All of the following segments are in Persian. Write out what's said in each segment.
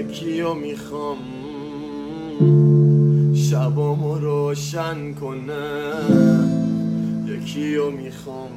یکیو میخوام شبامو روشن کنه، یکیو میخوام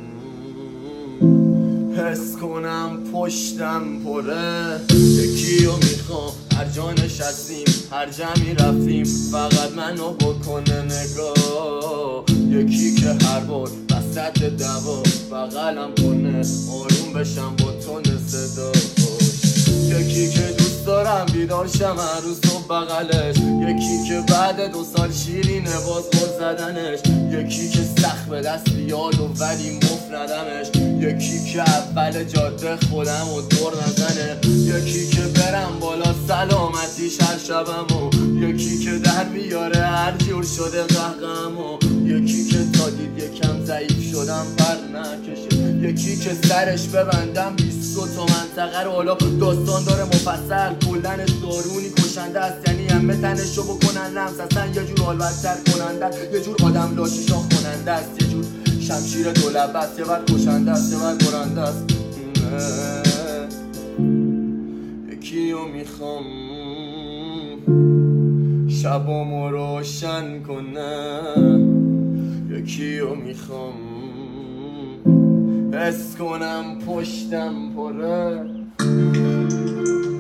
حس کنم پشتم پره، یکیو میخوام هر جا نشستیم هر جمعی رفتیم فقط منو بکنه نگاه، یکی که هر بار وسط دوا بغلم کنه آروم بشم با تون صدا، یکی که دوست دارم بیدار شم هر روز صبح بغلش، یکی که بعد 2 سال شیرینه باز غر زدنش، یکی که سخت به دست بیاد و ولی مفت ندمش، یکی که اول جاده خودم و دور نزنه، یکی که برم بالا سلامتیش هر شبم و یکی که در بیاره هر جور شده قهقم و یکی که تا دید یکم ضعیف شدم پر نکشه، یکی که سرش ببندم 20 تا منطقه رو حالا داستان داره مفصل، کلنش دارونی کشنده است، یعنی همه تنشو بکنن لمس، اصلا یه جور حالبتر کننده، یه جور آدم لاشی شاخ کننده است، یه جور شمشیر دولبه است، یه بر کشنده است یه بر برنده است، یکیو میخوام شبامو روشن کنه، یکیو میخوام حس کنم پشتم پره.